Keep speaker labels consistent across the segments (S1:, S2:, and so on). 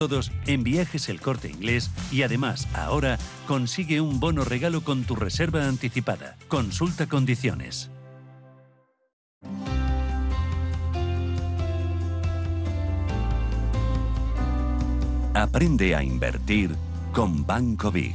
S1: Todos en Viajes El Corte Inglés y además ahora consigue un bono regalo con tu reserva anticipada. Consulta condiciones. Aprende a invertir con Banco Big.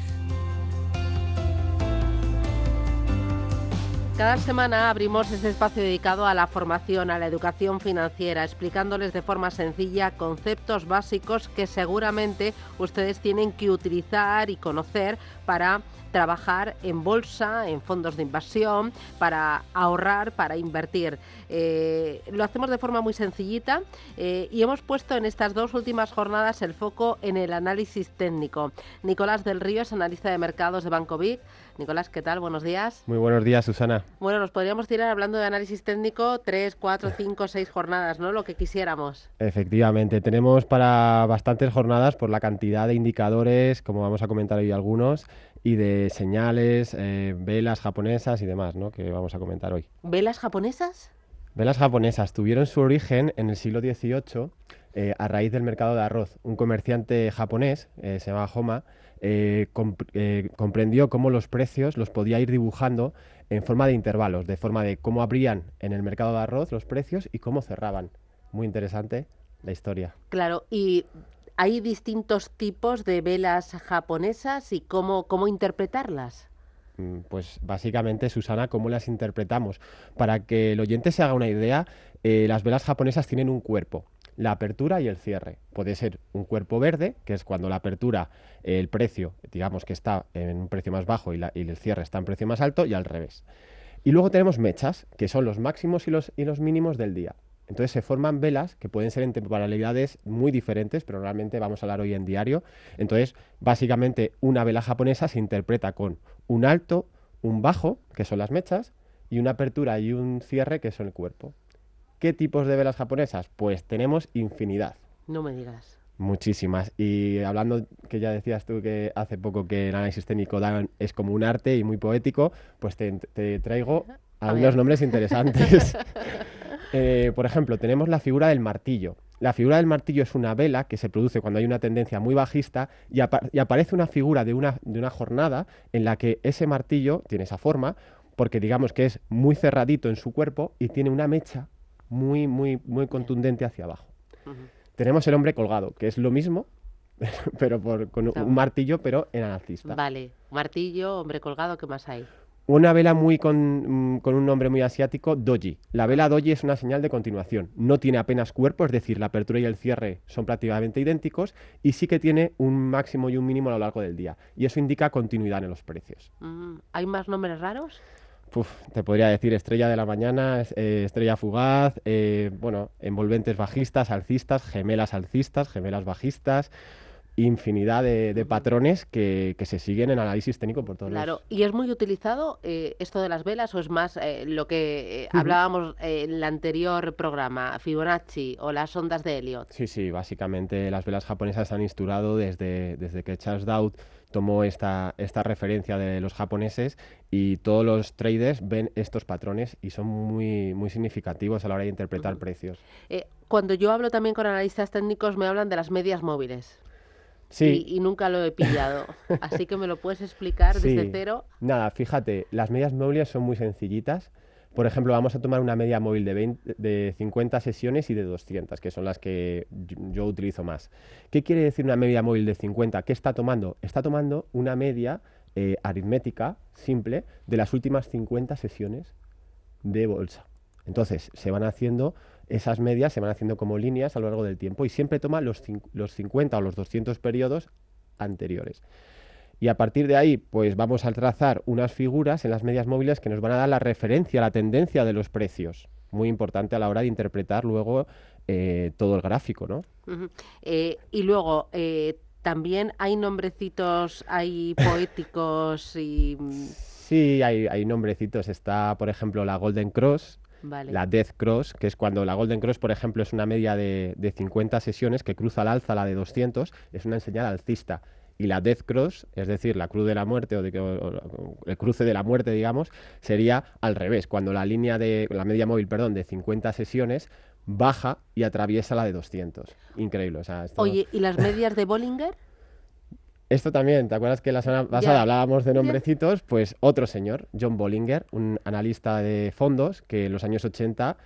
S2: Cada semana abrimos este espacio dedicado a la formación, a la educación financiera, explicándoles de forma sencilla conceptos básicos que seguramente ustedes tienen que utilizar y conocer para trabajar en bolsa, en fondos de inversión, para ahorrar, para invertir. Lo hacemos de forma muy sencillita y hemos puesto en estas 2 últimas jornadas el foco en el análisis técnico. Nicolás del Río es analista de mercados de Banco Big. Nicolás, ¿qué tal? Buenos días.
S3: Muy buenos días, Susana.
S2: Bueno, nos podríamos tirar hablando de análisis técnico 3, 4, 5, 6 jornadas, ¿no? Lo que quisiéramos.
S3: Efectivamente, tenemos para bastantes jornadas por la cantidad de indicadores, como vamos a comentar hoy algunos, y de señales, velas japonesas y demás, ¿no? Que vamos a comentar hoy.
S2: ¿Velas japonesas?
S3: Velas japonesas tuvieron su origen en el siglo XVIII a raíz del mercado de arroz. Un comerciante japonés, se llama Homa, comprendió cómo los precios los podía ir dibujando en forma de intervalos, de forma de cómo abrían en el mercado de arroz los precios y cómo cerraban. Muy interesante la historia.
S2: Claro, y hay distintos tipos de velas japonesas y cómo interpretarlas.
S3: Pues básicamente, Susana, ¿cómo las interpretamos? Para que el oyente se haga una idea, las velas japonesas tienen un cuerpo, la apertura y el cierre. Puede ser un cuerpo verde, que es cuando la apertura, el precio, digamos que está en un precio más bajo y el cierre está en precio más alto, y al revés. Y luego tenemos mechas, que son los máximos y los mínimos del día. Entonces se forman velas que pueden ser en temporalidades muy diferentes, pero realmente vamos a hablar hoy en diario. Entonces, básicamente, una vela japonesa se interpreta con un alto, un bajo, que son las mechas, y una apertura y un cierre, que son el cuerpo. ¿Qué tipos de velas japonesas? Pues tenemos infinidad.
S2: No me digas.
S3: Muchísimas. Y hablando, que ya decías tú que hace poco que el análisis técnico es como un arte y muy poético, pues te traigo algunos nombres interesantes. Por ejemplo, tenemos la figura del martillo. La figura del martillo es una vela que se produce cuando hay una tendencia muy bajista y aparece una figura de una jornada en la que ese martillo tiene esa forma porque digamos que es muy cerradito en su cuerpo y tiene una mecha muy, muy, muy contundente hacia abajo.
S2: Uh-huh.
S3: Tenemos el hombre colgado, que es lo mismo, pero con un martillo, pero en alcista.
S2: Vale, martillo, hombre colgado, ¿qué más hay?
S3: Una vela con un nombre muy asiático, doji. La vela doji es una señal de continuación. No tiene apenas cuerpo, es decir, la apertura y el cierre son prácticamente idénticos y sí que tiene un máximo y un mínimo a lo largo del día. Y eso indica continuidad en los precios.
S2: ¿Hay más nombres raros?
S3: Te podría decir estrella de la mañana, estrella fugaz, envolventes bajistas, alcistas, gemelas bajistas, infinidad de patrones que se siguen en análisis técnico por todos lados.
S2: Claro, ¿y es muy utilizado esto de las velas o es más lo que hablábamos en el anterior programa, Fibonacci o las ondas de Elliott?
S3: Sí, básicamente las velas japonesas se han inspirado desde que Charles Dowd tomó esta referencia de los japoneses y todos los traders ven estos patrones y son muy, muy significativos a la hora de interpretar precios.
S2: Cuando yo hablo también con analistas técnicos me hablan de las medias móviles.
S3: Sí.
S2: Y nunca lo he pillado, así que me lo puedes explicar desde cero.
S3: Nada, fíjate, las medias móviles son muy sencillitas. Por ejemplo, vamos a tomar una media móvil de 50 sesiones y de 200, que son las que yo utilizo más. ¿Qué quiere decir una media móvil de 50? ¿Qué está tomando? Está tomando una media aritmética simple de las últimas 50 sesiones de bolsa. Entonces, esas medias se van haciendo como líneas a lo largo del tiempo y siempre toma los 50 o los 200 periodos anteriores. Y a partir de ahí, pues vamos a trazar unas figuras en las medias móviles que nos van a dar la referencia, la tendencia de los precios. Muy importante a la hora de interpretar luego todo el gráfico, ¿no?
S2: Uh-huh. Y luego, también hay nombrecitos, hay poéticos y...
S3: Sí, hay nombrecitos. Está, por ejemplo, la Golden Cross,
S2: vale.
S3: La Death Cross, que es cuando la Golden Cross, por ejemplo, es una media de 50 sesiones que cruza al alza la de 200, es una señal alcista. Y la Death Cross, es decir, la cruz de la muerte o el cruce de la muerte, digamos, sería al revés, cuando la media móvil, de 50 sesiones baja y atraviesa la de 200. Increíble. O sea,
S2: Oye, ¿y las medias de Bollinger?
S3: Esto también, ¿te acuerdas que la semana pasada hablábamos de nombrecitos? Pues otro señor, John Bollinger, un analista de fondos que en los años 80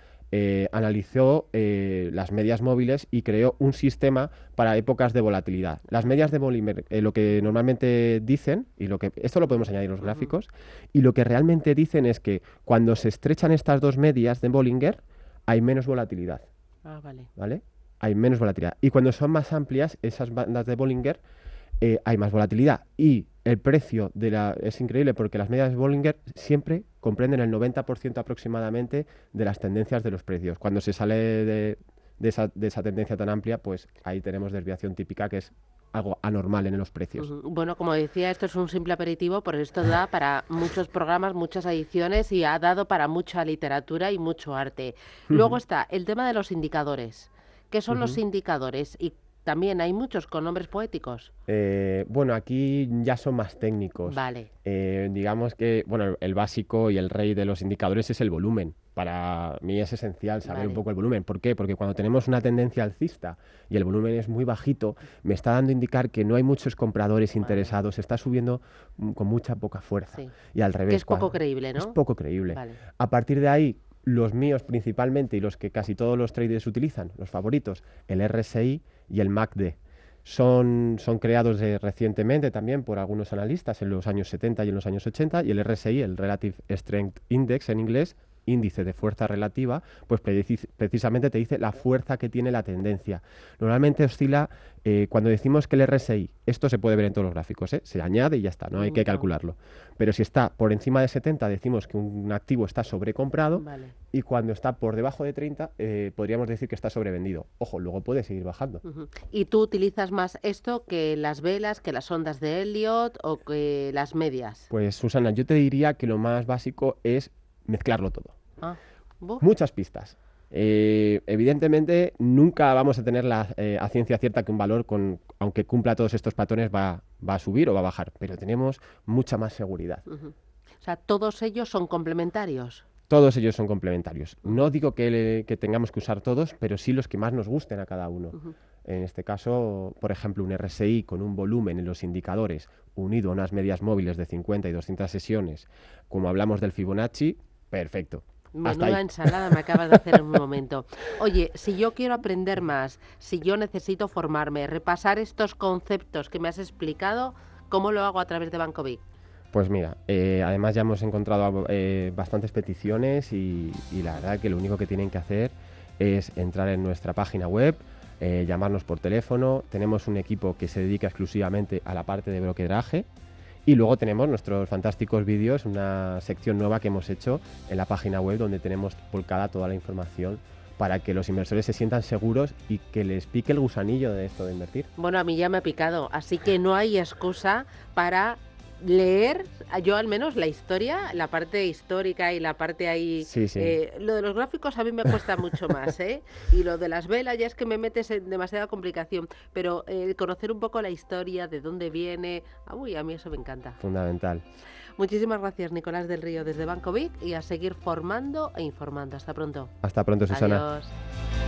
S3: analizó las medias móviles y creó un sistema para épocas de volatilidad. Las medias de Bollinger, lo que normalmente dicen, esto lo podemos añadir en los gráficos, y lo que realmente dicen es que cuando se estrechan estas dos medias de Bollinger, hay menos volatilidad. ¿Vale? Hay menos volatilidad. Y cuando son más amplias, esas bandas de Bollinger, hay más volatilidad y el precio es increíble porque las medias de Bollinger siempre comprenden el 90% aproximadamente de las tendencias de los precios. Cuando se sale de esa tendencia tan amplia, pues ahí tenemos desviación típica, que es algo anormal en los precios.
S2: Bueno, como decía, esto es un simple aperitivo, pero esto da para muchos programas, muchas ediciones y ha dado para mucha literatura y mucho arte. Luego está el tema de los indicadores. ¿Qué son los indicadores? Y también hay muchos con nombres poéticos.
S3: Bueno, aquí ya son más técnicos.
S2: Vale.
S3: Digamos que, bueno, el básico y el rey de los indicadores es el volumen. Para mí es esencial saber un poco el volumen. ¿Por qué? Porque cuando tenemos una tendencia alcista y el volumen es muy bajito, me está dando a indicar que no hay muchos compradores interesados, está subiendo con mucha poca fuerza. Sí. Y al revés.
S2: Que es poco creíble, ¿no?
S3: Es poco creíble.
S2: Vale.
S3: A partir de ahí, los míos principalmente y los que casi todos los traders utilizan, los favoritos, el RSI y el MACD. Son creados recientemente también por algunos analistas en los años 70 y en los años 80, y el RSI, el Relative Strength Index en inglés, índice de fuerza relativa, pues precisamente te dice la fuerza que tiene la tendencia. Normalmente oscila, cuando decimos que el RSI, esto se puede ver en todos los gráficos, se añade y ya está, no hay que calcularlo. Pero si está por encima de 70, decimos que un activo está sobrecomprado, y cuando está por debajo de 30, podríamos decir que está sobrevendido. Ojo, luego puede seguir bajando.
S2: ¿Y tú utilizas más esto que las velas, que las ondas de Elliott o que las medias?
S3: Pues, Susana, yo te diría que lo más básico es mezclarlo todo. Muchas pistas. Evidentemente nunca vamos a tener a ciencia cierta que un valor, aunque cumpla todos estos patrones, va a subir o va a bajar, pero tenemos mucha más seguridad.
S2: O sea, ¿todos ellos son complementarios?
S3: Todos ellos son complementarios. No digo que tengamos que usar todos, pero sí los que más nos gusten a cada uno. En este caso, por ejemplo, un RSI con un volumen en los indicadores unido a unas medias móviles de 50 y 200 sesiones, como hablamos del Fibonacci, perfecto.
S2: Menuda ensalada me acabas de hacer en un momento. Oye, si yo quiero aprender más, si yo necesito formarme, repasar estos conceptos que me has explicado, ¿cómo lo hago a través de Banco Vic?
S3: Pues mira, además ya hemos encontrado bastantes peticiones y la verdad que lo único que tienen que hacer es entrar en nuestra página web, llamarnos por teléfono. Tenemos un equipo que se dedica exclusivamente a la parte de brokeraje. Y luego tenemos nuestros fantásticos vídeos, una sección nueva que hemos hecho en la página web donde tenemos volcada toda la información para que los inversores se sientan seguros y que les pique el gusanillo de esto de invertir.
S2: Bueno, a mí ya me ha picado, así que no hay excusa para leer, yo al menos, la historia, la parte histórica y la parte ahí...
S3: Sí.
S2: Lo de los gráficos a mí me cuesta mucho más, y lo de las velas ya es que me metes en demasiada complicación, pero conocer un poco la historia, de dónde viene, a mí eso me encanta.
S3: Fundamental.
S2: Muchísimas gracias, Nicolás del Río, desde Banco Vic, y a seguir formando e informando. Hasta pronto.
S3: Hasta pronto, Susana.
S2: Adiós.